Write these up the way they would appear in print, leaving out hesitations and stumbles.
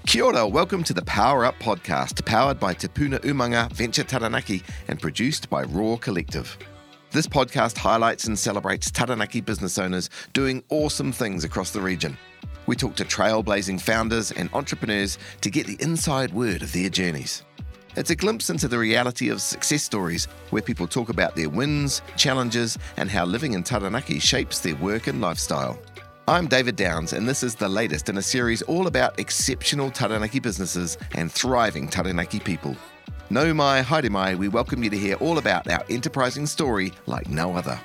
Kia ora, welcome to the Power Up podcast, powered by Te Puna Umanga Venture Taranaki and produced by Raw Collective. This podcast highlights and celebrates Taranaki business owners doing awesome things across the region. We talk to trailblazing founders and entrepreneurs to get the inside word of their journeys. It's a glimpse into the reality of success stories where people talk about their wins, challenges, and how living in Taranaki shapes their work and lifestyle. I'm David Downs, and this is the latest in a series all about exceptional Taranaki businesses and thriving Taranaki people. Nau mai, haere mai, we welcome you to hear all about our enterprising story like no other.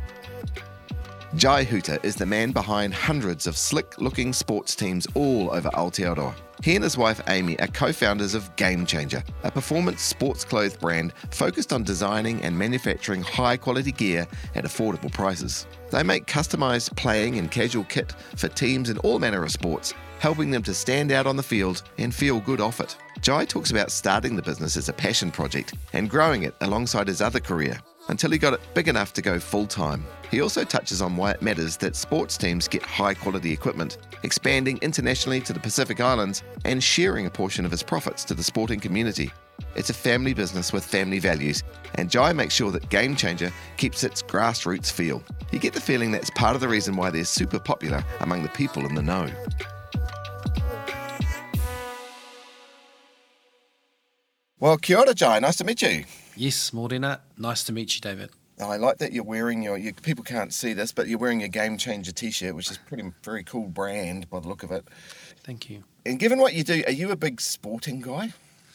Jai Huta is the man behind hundreds of slick-looking sports teams all over Aotearoa. He and his wife Amy are co-founders of Game Changer, a performance sports clothes brand focused on designing and manufacturing high-quality gear at affordable prices. They make customised playing and casual kit for teams in all manner of sports, helping them to stand out on the field and feel good off it. Jai talks about starting the business as a passion project and growing it alongside his other career, until he got it big enough to go full-time. He also touches on why it matters that sports teams get high-quality equipment, expanding internationally to the Pacific Islands, and sharing a portion of his profits to the sporting community. It's a family business with family values, and Jai makes sure that Game Changer keeps its grassroots feel. You get the feeling that's part of the reason why they're super popular among the people in the know. Well, kia ora, Jai. Nice to meet you. Yes, Morena. Nice to meet you, David. I like that you're wearing your people can't see this, but you're wearing your Game Changer t-shirt, which is very cool brand by the look of it. Thank you. And given what you do, are you a big sporting guy?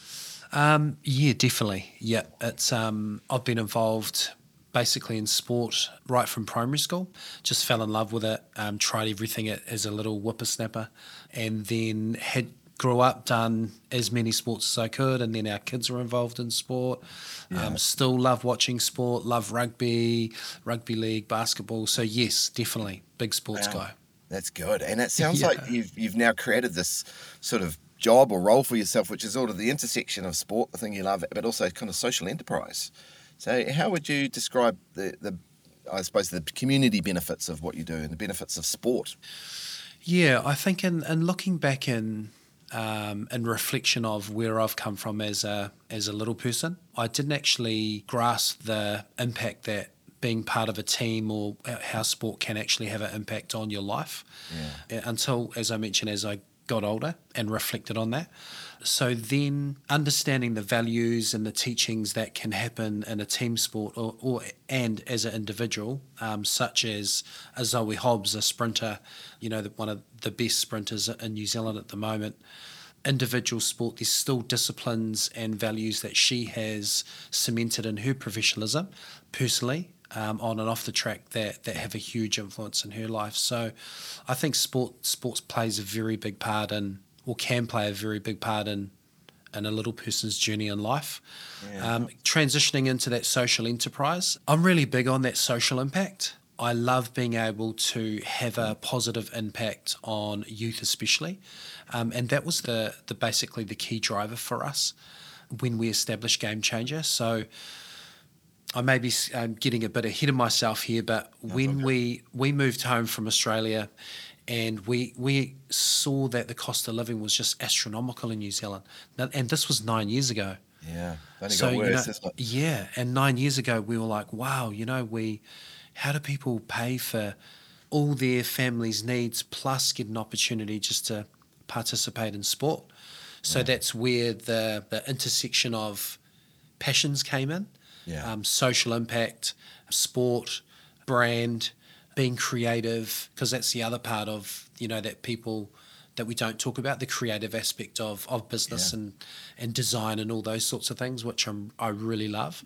Yeah, definitely. Yeah, it's I've been involved basically in sport right from primary school. Just fell in love with it. Tried everything as a little whippersnapper, and then grew up, done as many sports as I could, and then our kids were involved in sport. Yeah. Still love watching sport, love rugby league, basketball. So yes, definitely, big sports guy. That's good. And it sounds like you've now created this sort of job or role for yourself, which is sort of the intersection of sport, the thing you love, but also kind of social enterprise. So how would you describe the I suppose, the community benefits of what you do and the benefits of sport? Yeah, I think in looking back in reflection of where I've come from as a little person, I didn't actually grasp the impact that being part of a team or how sport can actually have an impact on your life until, as I mentioned, as I got older and reflected on that. So then understanding the values and the teachings that can happen in a team sport and as an individual, such as a Zoe Hobbs, a sprinter, one of the best sprinters in New Zealand at the moment. Individual sport, there's still disciplines and values that she has cemented in her professionalism personally, on and off the track that have a huge influence in her life. So I think sports plays a very big part can play a very big part in a little person's journey in life. Yeah. Transitioning into that social enterprise, I'm really big on that social impact. I love being able to have a positive impact on youth especially. And that was basically the key driver for us when we established Game Changer. So I may be getting a bit ahead of myself here, but when we moved home from Australia and we saw that the cost of living was just astronomical in New Zealand. Now, and this was 9 years ago. Yeah, it's only got worse, isn't it? Yeah, and 9 years ago we were like, wow, how do people pay for all their family's needs plus get an opportunity just to participate in sport? So that's where the intersection of passions came in. Yeah. Social impact, sport, brand, being creative, because that's the other part of, that people that we don't talk about, the creative aspect of business and design and all those sorts of things, which I really love.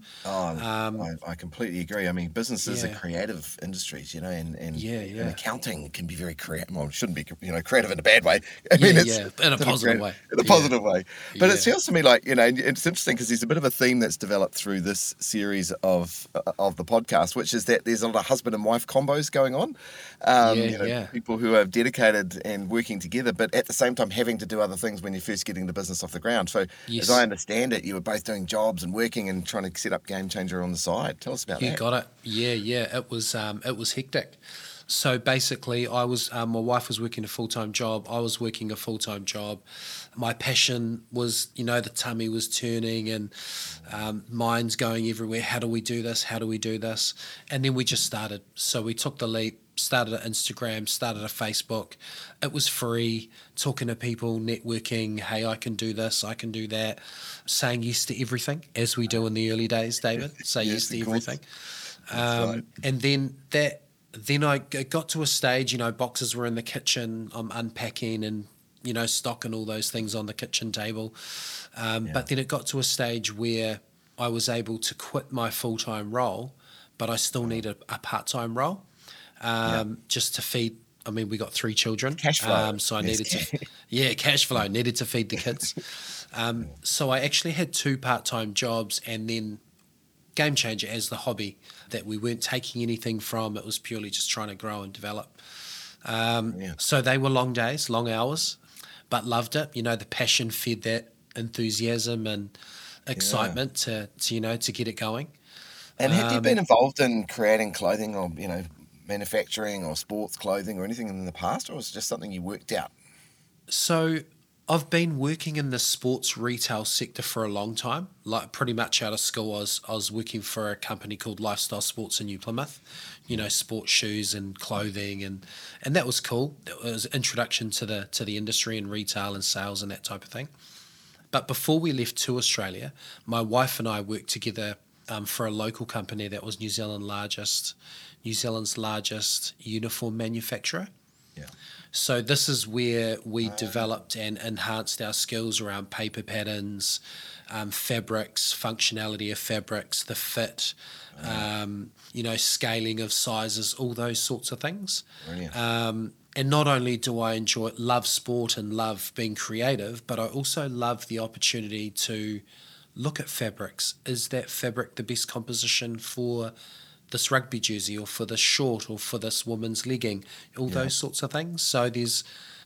I completely agree. I mean, businesses are creative industries, and accounting can be very creative. Well, it shouldn't be, creative in a bad way. In a positive way. In a positive way. But it feels to me like, it's interesting because there's a bit of a theme that's developed through this series of the podcast, which is that there's a lot of husband and wife combos going on. People who are dedicated and working together, but at the same time having to do other things when you're first getting the business off the ground. So as I understand it, you were both doing jobs and working and trying to set up Game Changer on the side. Tell us about that. You got it. Yeah. It was hectic. So basically, I was my wife was working a full-time job. I was working a full-time job. My passion was, the tummy was turning and minds going everywhere. How do we do this? How do we do this? And then we just started. So we took the leap, started an Instagram, started a Facebook. It was free, talking to people, networking. Hey, I can do this, I can do that. Saying yes to everything, as we do in the early days, David. Say yes to everything. Right. And then I got to a stage, boxes were in the kitchen, I'm unpacking and, stocking all those things on the kitchen table. But then it got to a stage where I was able to quit my full-time role, but I still needed a part-time role just to feed. I mean, we got 3 children. Cash flow. So I needed to, cash flow, needed to feed the kids. So I actually had 2 part-time jobs and then Game Changer as the hobby that we weren't taking anything from. It was purely just trying to grow and develop. So they were long days, long hours, but loved it. The passion fed that enthusiasm and excitement to get it going. And have you been involved in creating clothing or, manufacturing or sports clothing or anything in the past, or was it just something you worked out? So I've been working in the sports retail sector for a long time. Like pretty much out of school, I was working for a company called Lifestyle Sports in New Plymouth, sports shoes and clothing, and that was cool. It was an introduction to the industry and retail and sales and that type of thing. But before we left to Australia, my wife and I worked together for a local company that was New Zealand's largest uniform manufacturer. Yeah. So this is where we developed and enhanced our skills around paper patterns, fabrics, functionality of fabrics, the fit, scaling of sizes, all those sorts of things. And not only do I love sport and love being creative, but I also love the opportunity to look at fabrics. Is that fabric the best composition for this rugby jersey or for this short or for this woman's legging, all those sorts of things. So there's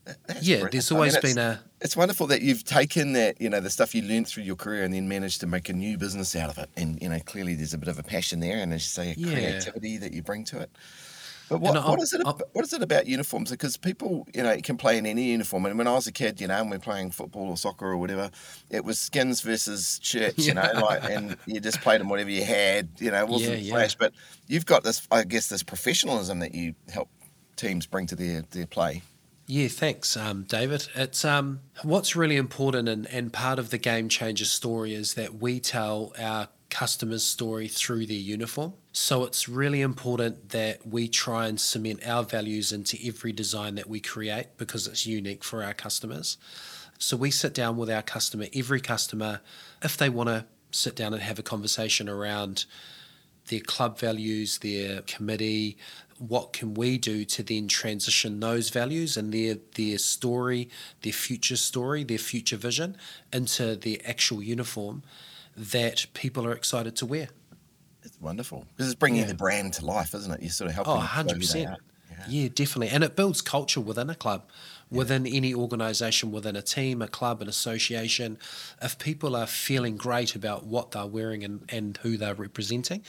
always been It's wonderful that you've taken that, the stuff you learned through your career and then managed to make a new business out of it. And, clearly there's a bit of a passion there and, as you say, a creativity that you bring to it. But what is it about uniforms? Because people, can play in any uniform. And when I was a kid, and we're playing football or soccer or whatever, it was skins versus shirts, and you just played in whatever you had, it wasn't flash. But you've got this, I guess, this professionalism that you help teams bring to their play. Yeah, thanks, David. It's what's really important and part of the Game Changer story is that we tell our customer's story through their uniform. So it's really important that we try and cement our values into every design that we create because it's unique for our customers. So we sit down with our customer, every customer, if they want to sit down and have a conversation around their club values, their committee, what can we do to then transition those values and their story, their future vision into their actual uniform that people are excited to wear. It's wonderful. Because it's bringing the brand to life, isn't it? You're sort of helping. 100%. Yeah, definitely. And it builds culture within a club, within any organisation, within a team, a club, an association. If people are feeling great about what they're wearing and who they're representing,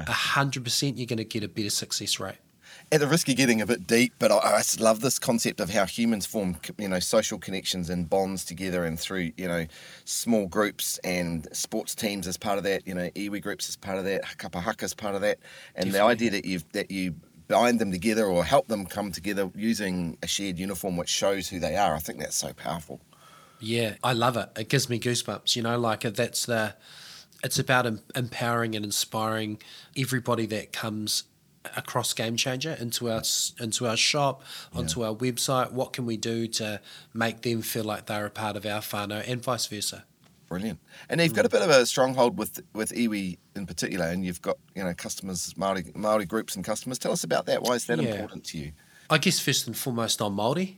100% you're going to get a better success rate. At the risk of getting a bit deep, but I love this concept of how humans form, social connections and bonds together and through, small groups and sports teams as part of that, iwi groups as part of that, Kapa Haka as part of that, and definitely. The idea that you bind them together or help them come together using a shared uniform which shows who they are. I think that's so powerful. Yeah, I love it. It gives me goosebumps. It's about empowering and inspiring everybody that comes across Game Changer into our shop, onto our website. What can we do to make them feel like they're a part of our whānau and vice versa? Brilliant. And you've got a bit of a stronghold with iwi in particular, and you've got customers, Māori groups and customers. Tell us about that. Why is that important to you? I guess first and foremost I'm Māori.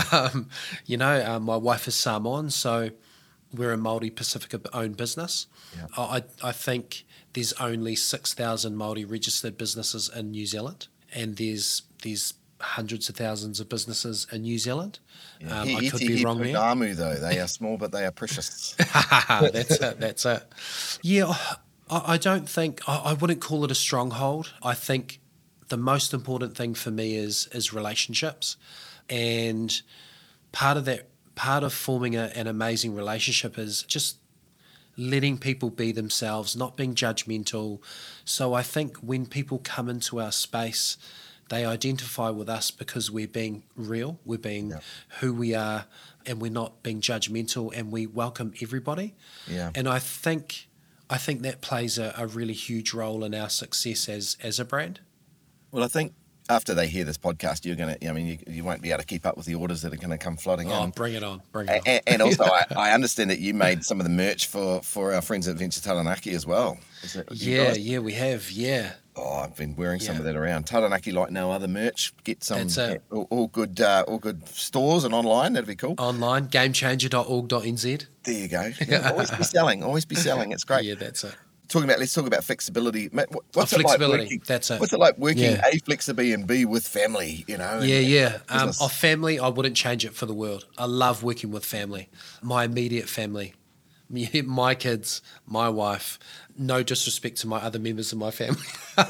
My wife is Samoan, so we're a Māori Pacifica owned business. Yeah. I think there's only 6,000 Māori registered businesses in New Zealand, and there's hundreds of thousands of businesses in New Zealand. I could be wrong there. Namu, though. They are small, but they are precious. That's it. Yeah, I don't think, I wouldn't call it a stronghold. I think the most important thing for me is relationships, and part of forming an amazing relationship is just letting people be themselves, not being judgmental. So I think when people come into our space, they identify with us because we're being real, we're being who we are, and we're not being judgmental, and we welcome everybody. Yeah. And I think that plays a really huge role in our success as a brand. Well, I think after they hear this podcast, you're going to, I mean, you won't be able to keep up with the orders that are going to come flooding in. Oh, bring it on. Bring it on. And also, I understand that you made some of the merch for our friends at Venture Taranaki as well. Yeah, we have, yeah. Oh, I've been wearing some of that around. Taranaki like no other merch. Get some all good stores and online. That'd be cool. Online, gamechanger.org.nz. There you go. Yeah, always be selling. It's great. Yeah, that's it. Let's talk about flexibility. What's flexibility, it like working, that's it. What's it like working A, flexibly, and B, with family, you know? Of family, I wouldn't change it for the world. I love working with family. My immediate family, my kids, my wife. No disrespect to my other members of my family.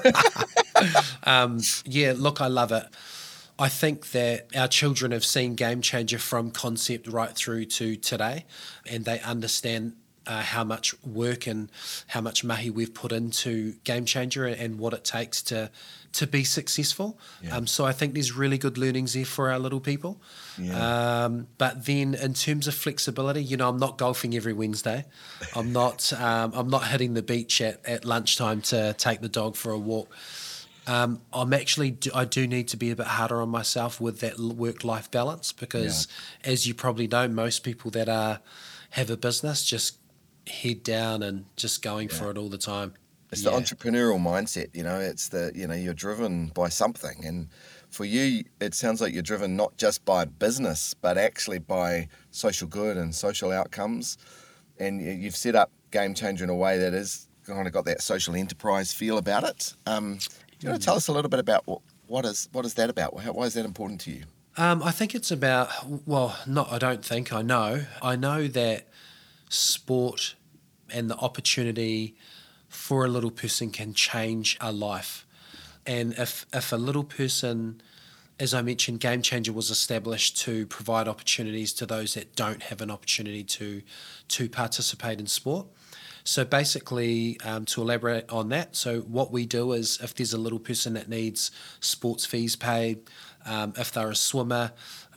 Look, I love it. I think that our children have seen Game Changer from concept right through to today, and they understand how much work and how much mahi we've put into Game Changer and what it takes to be successful. Yeah. So I think there's really good learnings there for our little people. Yeah. But then in terms of flexibility, I'm not golfing every Wednesday. I'm not hitting the beach at lunchtime to take the dog for a walk. I do need to be a bit harder on myself with that work-life balance because, as you probably know, most people that have a business just head down and just going for it all the time. It's the entrepreneurial mindset, it's you're driven by something. And for you, it sounds like you're driven not just by business, but actually by social good and social outcomes. And you've set up Game Changer in a way that is kind of got that social enterprise feel about it. Do you want to tell us a little bit about what is that about? Why is that important to you? I think it's about, I know that sport and the opportunity for a little person can change a life. And if a little person, as I mentioned, Game Changer was established to provide opportunities to those that don't have an opportunity to participate in sport. So basically, to elaborate on that, so what we do is if there's a little person that needs sports fees paid, if they're a swimmer,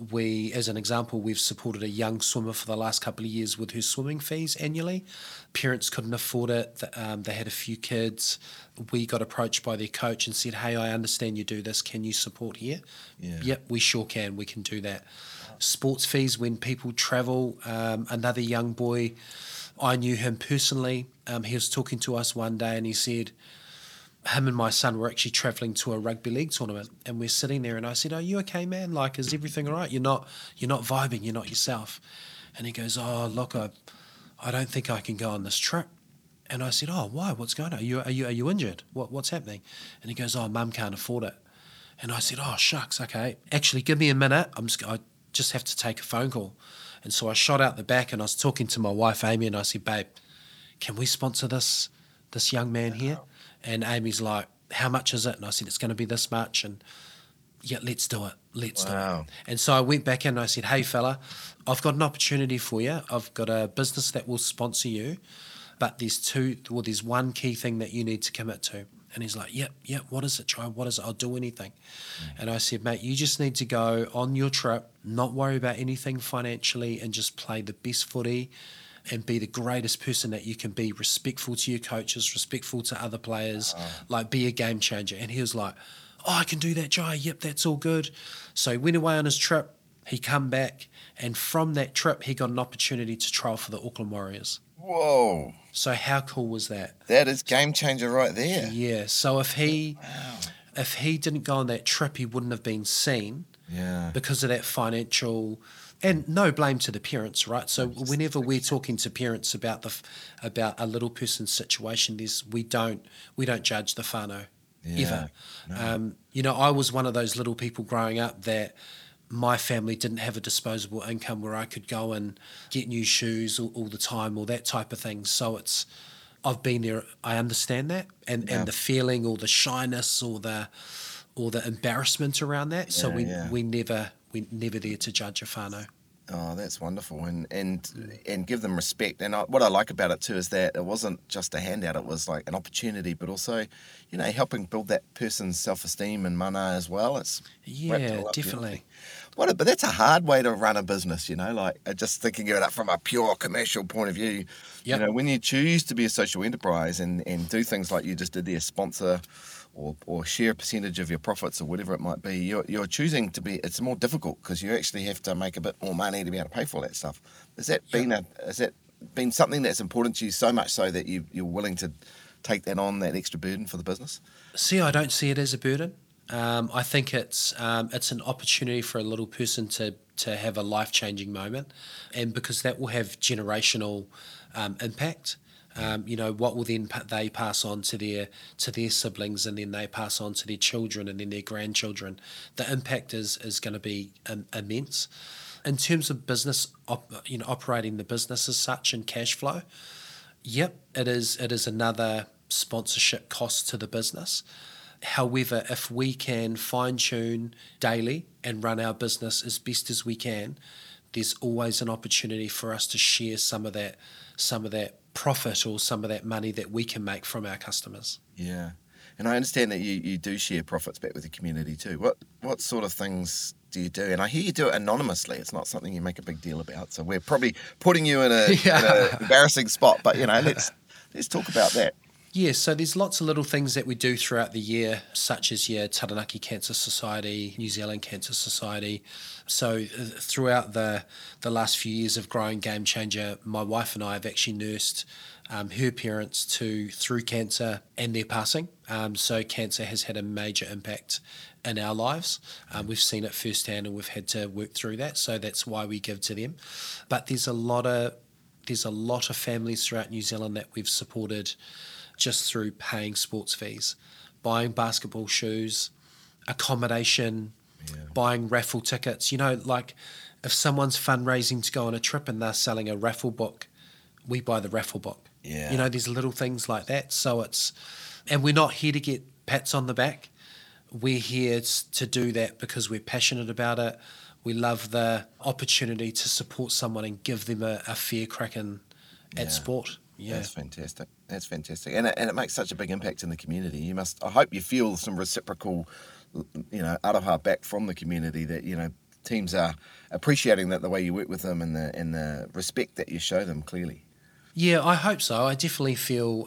as an example, we've supported a young swimmer for the last couple of years with her swimming fees annually. Parents couldn't afford it. They had a few kids. We got approached by their coach and said, hey, I understand you do this. Can you support here? Yeah. Yep, we sure can. We can do that. Sports fees when people travel. Another young boy, I knew him personally. He was talking to us one day and he said, him and my son were actually travelling to a rugby league tournament and we're sitting there and I said, are you okay, man? Like, is everything all right? You're not vibing, you're not yourself. And he goes, oh, look, I don't think I can go on this trip. And I said, oh, why? What's going on? Are you injured? What's happening? And he goes, oh, Mum can't afford it. And I said, oh, shucks, okay. Actually, give me a minute. I just have to take a phone call. And so I shot out the back and I was talking to my wife, Amy, and I said, babe, can we sponsor this young man here? And Amy's like, how much is it? And I said, it's going to be this much. And yeah, let's do it. Let's do it. And so I went back in and I said, hey, fella, I've got an opportunity for you. I've got a business that will sponsor you, but there's one key thing that you need to commit to. And he's like, yep, what is it, Troy? What is it? I'll do anything. And I said, mate, you just need to go on your trip, not worry about anything financially, and just play the best footy and be the greatest person that you can be, respectful to your coaches, respectful to other players, like be a game changer. And he was like, oh, I can do that, Jai. Yep, that's all good. So he went away on his trip. He come back. And from that trip, he got an opportunity to trial for the Auckland Warriors. Whoa. So how cool was that? That is game changer right there. Yeah. So if he didn't go on that trip, he wouldn't have been seen because of that financial. And no blame to the parents, right? So whenever we're talking to parents about a little person's situation, we don't judge the whānau ever. No. I was one of those little people growing up that my family didn't have a disposable income where I could go and get new shoes all the time or that type of thing. So I've been there. I understand that, and the feeling or the shyness or or the embarrassment around that. So Yeah. we never there to judge a whānau. Oh, that's wonderful, and give them respect. And what I like about it too is that it wasn't just a handout; it was like an opportunity, but also, helping build that person's self-esteem and mana as well. It's wrapped it Yeah, all up definitely. beautifully. But that's a hard way to run a business, like just thinking of it from a pure commercial point of view. Yep. When you choose to be a social enterprise and do things like you just did there, sponsor or share a percentage of your profits or whatever it might be, you're choosing to be. It's more difficult because you actually have to make a bit more money to be able to pay for all that stuff. Has that been something that's important to you so much so that you're willing to take that on, that extra burden for the business? See, I don't see it as a burden. I think it's an opportunity for a little person to have a life-changing moment, and because that will have generational impact. What will then they pass on to their siblings, and then they pass on to their children, and then their grandchildren. The impact is going to be immense. In terms of business, operating the business as such and cash flow, yep, it is another sponsorship cost to the business. However, if we can fine-tune daily and run our business as best as we can, there's always an opportunity for us to share some of that profit or some of that money that we can make from our customers. Yeah. And I understand that you do share profits back with the community too. What sort of things do you do? And I hear you do it anonymously. It's not something you make a big deal about. So we're probably putting you in an embarrassing spot. But, let's talk about that. Yeah, so there's lots of little things that we do throughout the year, such as Taranaki Cancer Society, New Zealand Cancer Society. So throughout the last few years of growing Game Changer, my wife and I have actually nursed her parents through cancer and their passing. So cancer has had a major impact in our lives. We've seen it firsthand, and we've had to work through that. So that's why we give to them. But there's a lot of families throughout New Zealand that we've supported just through paying sports fees, buying basketball shoes, accommodation, buying raffle tickets. Like if someone's fundraising to go on a trip and they're selling a raffle book, we buy the raffle book. Yeah. There's little things like that. So and we're not here to get pats on the back. We're here to do that because we're passionate about it. We love the opportunity to support someone and give them a fair crack at sport. Yeah. That's fantastic. And it makes such a big impact in the community. I hope you feel some reciprocal, aroha back from the community that, teams are appreciating that the way you work with them and the respect that you show them clearly. Yeah, I hope so. I definitely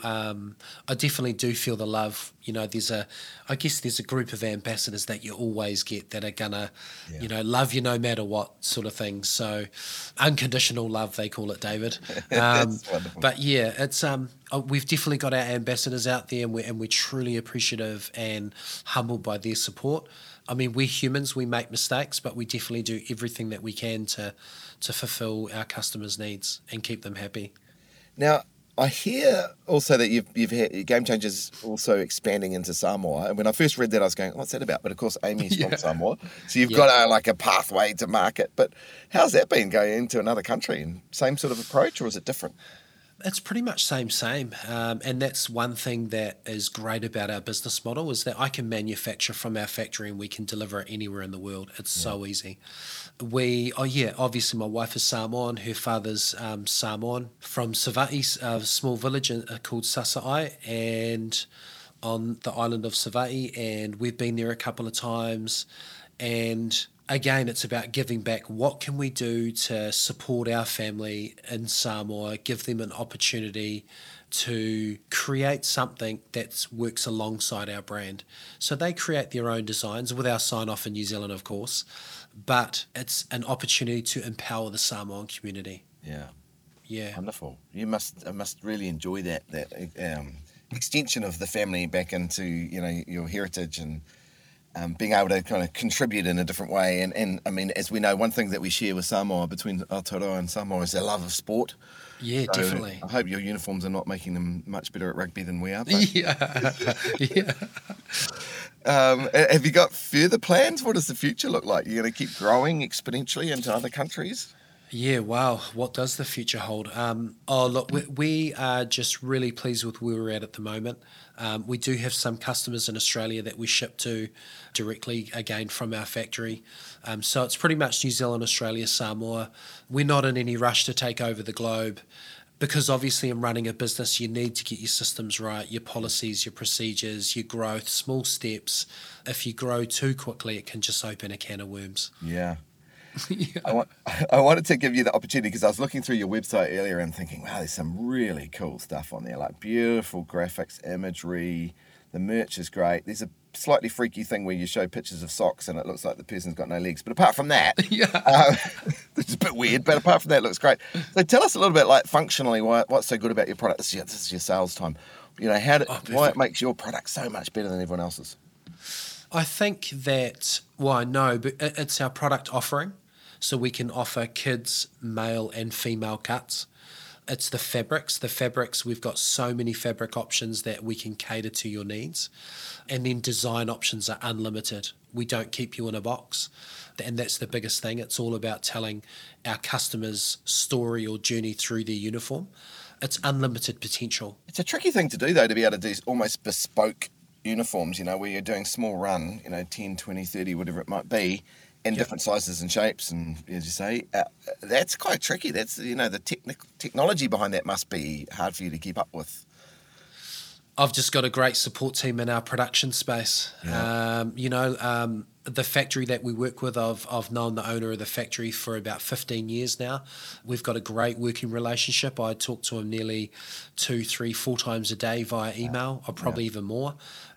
do feel the love. I guess there's a group of ambassadors that you always get that are gonna, love you no matter what sort of thing. So, unconditional love, they call it, David. That's wonderful. But yeah, it's we've definitely got our ambassadors out there, and we're truly appreciative and humbled by their support. I mean, we're humans, we make mistakes, but we definitely do everything that we can to fulfill our customers' needs and keep them happy. Now, I hear also that you've had Game Changers also expanding into Samoa. And when I first read that, I was going, what's that about? But of course, Amy's from Samoa. So you've got a pathway to market. But how's that been going into another country? And same sort of approach, or is it different? It's pretty much same. And that's one thing that is great about our business model is that I can manufacture from our factory and we can deliver it anywhere in the world. It's so easy. Obviously my wife is Samoan, her father's Samoan from Savaii, a small village called Sasa'ai, and on the island of Savaii, and we've been there a couple of times. And again, it's about giving back. What can we do to support our family in Samoa, give them an opportunity to create something that works alongside our brand? So they create their own designs with our sign-off in New Zealand, of course, but it's an opportunity to empower the Samoan community. Yeah. Wonderful. You must really enjoy that extension of the family back into your heritage and being able to kind of contribute in a different way. And I mean, as we know, one thing that we share with Samoa, between Aotearoa and Samoa, is their love of sport. Yeah, so definitely. I hope your uniforms are not making them much better at rugby than we are. But... Yeah. Have you got further plans? What does the future look like? You're going to keep growing exponentially into other countries? Yeah, wow. What does the future hold? Look, we are just really pleased with where we're at the moment. We do have some customers in Australia that we ship to directly, again, from our factory. So it's pretty much New Zealand, Australia, Samoa. We're not in any rush to take over the globe because obviously in running a business, you need to get your systems right, your policies, your procedures, your growth, small steps. If you grow too quickly, it can just open a can of worms. Yeah. Yeah. I wanted to give you the opportunity because I was looking through your website earlier and thinking, wow, there's some really cool stuff on there, like beautiful graphics, imagery. The merch is great. There's a slightly freaky thing where you show pictures of socks and it looks like the person's got no legs. But apart from that, Yeah. it's a bit weird, but apart from that, it looks great. So tell us a little bit, like functionally, what's so good about your product. This is your sales time. You know, why it makes your product so much better than everyone else's. I think that, well, I know, but it's our product offering. So we can offer kids, male and female cuts. It's the fabrics. The fabrics, we've got so many fabric options that we can cater to your needs. And then design options are unlimited. We don't keep you in a box. And that's the biggest thing. It's all about telling our customers' story or journey through their uniform. It's unlimited potential. It's a tricky thing to do, though, to be able to do almost bespoke uniforms, you know, where you're doing small run, 10, 20, 30, whatever it might be, in different sizes and shapes, and as you say, that's quite tricky. That's the technology behind that must be hard for you to keep up with. I've just got a great support team in our production space. Yeah. The factory that we work with, I've known the owner of the factory for about 15 years now. We've got a great working relationship. I talk to him nearly 2, 3, 4 times a day via email, or probably even more.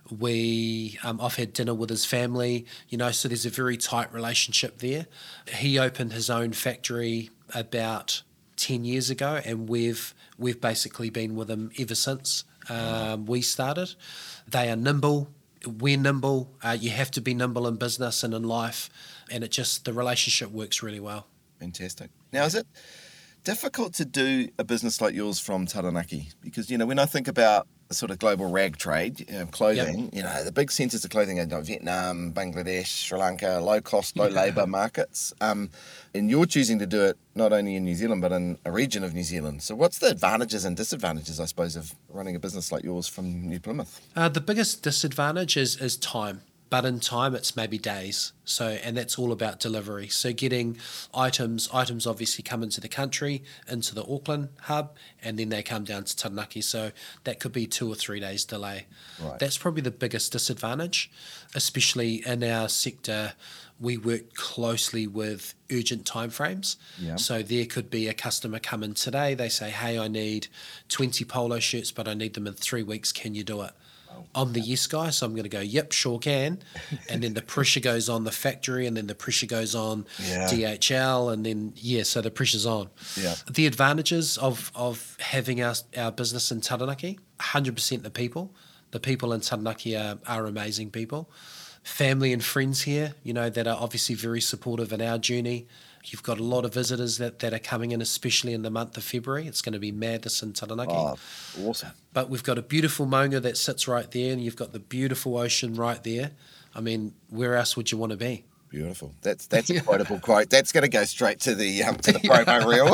I've had dinner with his family, so there's a very tight relationship there. He opened his own factory about 10 years ago, and we've basically been with him ever since we started. They are nimble. We're nimble. You have to be nimble in business and in life, and the relationship works really well. Fantastic. Now, is it difficult to do a business like yours from Taranaki? Because, when I think about the sort of global rag trade, clothing, the big centres of clothing are Vietnam, Bangladesh, Sri Lanka, low cost, low labour markets. And you're choosing to do it not only in New Zealand, but in a region of New Zealand. So what's the advantages and disadvantages, I suppose, of running a business like yours from New Plymouth? The biggest disadvantage is time. But in time, it's maybe days. And that's all about delivery. So getting items obviously come into the country, into the Auckland hub, and then they come down to Taranaki. So that could be 2 or 3 days delay. Right. That's probably the biggest disadvantage, especially in our sector. We work closely with urgent timeframes. Yeah. So there could be a customer come in today. They say, hey, I need 20 polo shirts, but I need them in 3 weeks. Can you do it? I'm the yes guy, so I'm going to go, yep, sure can. And then the pressure goes on the factory, and then the pressure goes on DHL, and then, so the pressure's on. Yeah. The advantages of having our business in Taranaki, 100% the people. The people in Taranaki are amazing people. Family and friends here, that are obviously very supportive in our journey. You've got a lot of visitors that are coming in, especially in the month of February. It's going to be madness in Taranaki. Oh, awesome. But we've got a beautiful maunga that sits right there, and you've got the beautiful ocean right there. I mean, where else would you want to be? Beautiful. That's a quotable quote. That's going to go straight to the promo reel.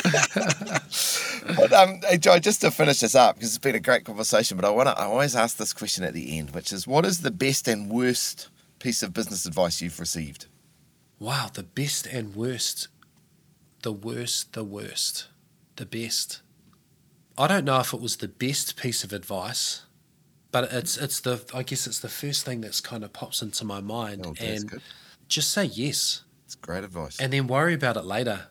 But hey, Joe, just to finish this up, because it's been a great conversation, but I always ask this question at the end, which is, what is the best and worst piece of business advice you've received? Wow, the best and worst. The worst, the best. I don't know if it was the best piece of advice, but I guess it's the first thing that's kind of pops into my mind. Oh, that's good. Just say yes. It's great advice. And then worry about it later.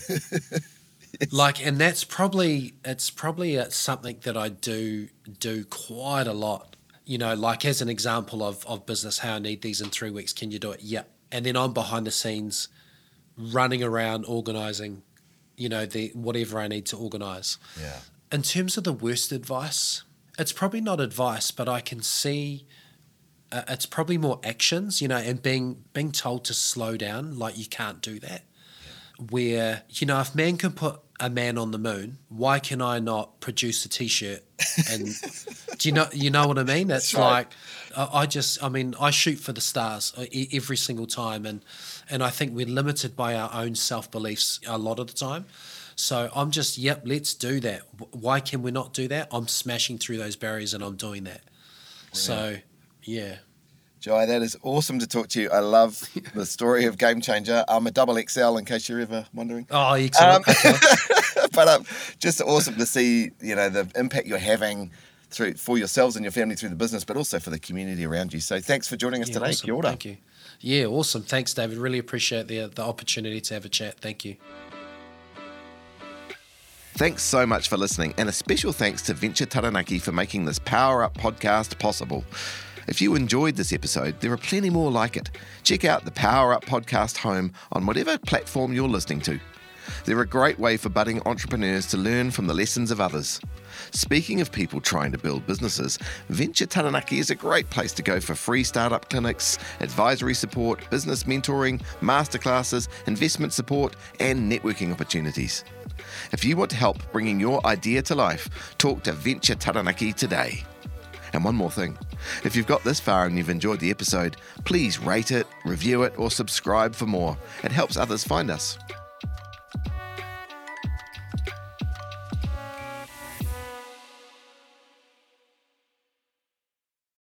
And it's probably something that I do quite a lot. As an example of business, how I need these in 3 weeks. Can you do it? Yeah. And then I'm behind the scenes running around organising, the whatever I need to organise. Yeah. In terms of the worst advice, it's probably not advice, but I can see it's probably more actions, and being told to slow down, like you can't do that. Yeah. Where, if man can put a man on the moon, why can I not produce a T-shirt? And do you know what I mean? It's right. like I shoot for the stars every single time, and I think we're limited by our own self-beliefs a lot of the time. So I'm just, let's do that. Why can we not do that? I'm smashing through those barriers and I'm doing that. Brilliant. So, yeah. Jai, that is awesome to talk to you. I love the story of Game Changer. I'm a double XL, in case you're ever wondering. Oh, excellent. Okay. But just awesome to see, the impact you're having for yourselves and your family through the business, but also for the community around you. So thanks for joining us today. Awesome. Kia ora. Thank you. Yeah, awesome. Thanks, David. Really appreciate the opportunity to have a chat. Thank you. Thanks so much for listening, and a special thanks to Venture Taranaki for making this Power Up podcast possible. If you enjoyed this episode, there are plenty more like it. Check out the Power Up podcast home on whatever platform you're listening to. They're a great way for budding entrepreneurs to learn from the lessons of others. Speaking of people trying to build businesses, Venture Taranaki is a great place to go for free startup clinics, advisory support, business mentoring, masterclasses, investment support, and networking opportunities. If you want help bringing your idea to life, talk to Venture Taranaki today. And one more thing, if you've got this far and you've enjoyed the episode, please rate it, review it, or subscribe for more. It helps others find us.